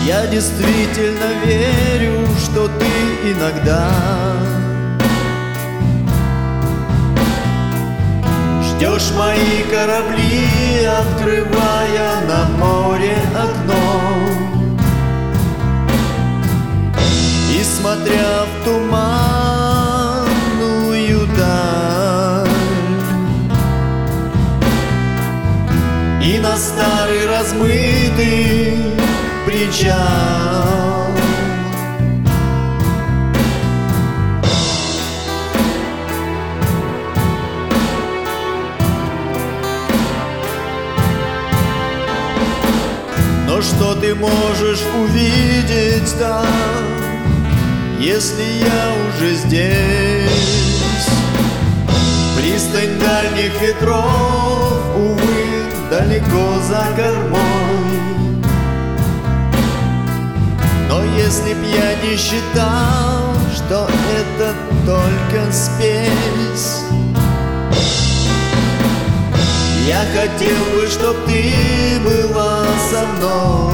Я действительно верю, что ты иногда ждешь мои корабли, открывая на море окно. И смотря в туманную даль и на старый размытый причал, но что ты можешь увидеть там, если я уже здесь? Пристань дальних ветров, увы, далеко за кормой. Но если б я не считал, что это только спесь, я хотел бы, чтоб ты была со мной.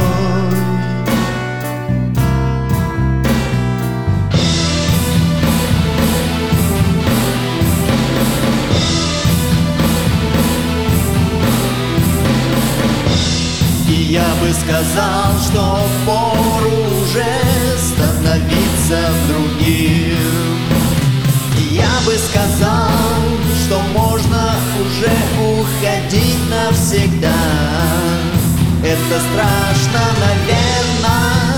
Я бы сказал, что впору уже становиться другим. Я бы сказал, что можно уже уходить навсегда. Это страшно, наверное.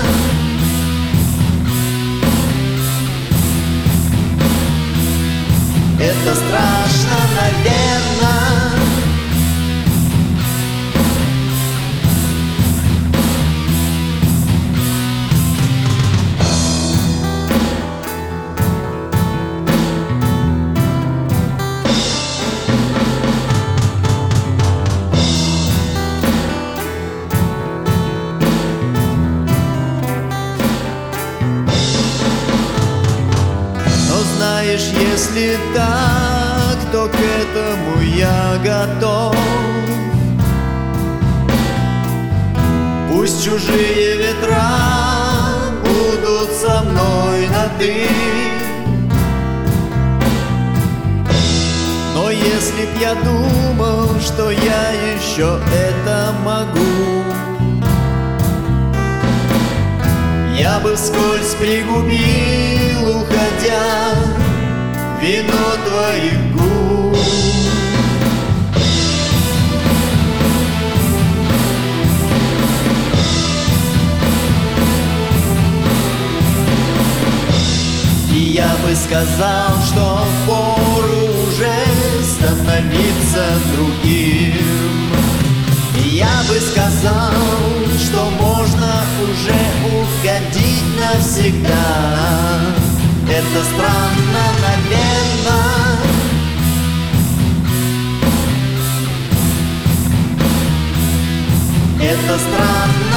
Это страшно, наверное. Знаешь, если так, то к этому я готов. Пусть чужие ветра будут со мной на «ты», но если б я думал, что я еще это могу, я бы вскользь пригубил, уходя, вино твоих губ. И я бы сказал, что впору уже становиться другим. И я бы сказал, что можно уже уходить навсегда. Это странно, наверное. Это странно.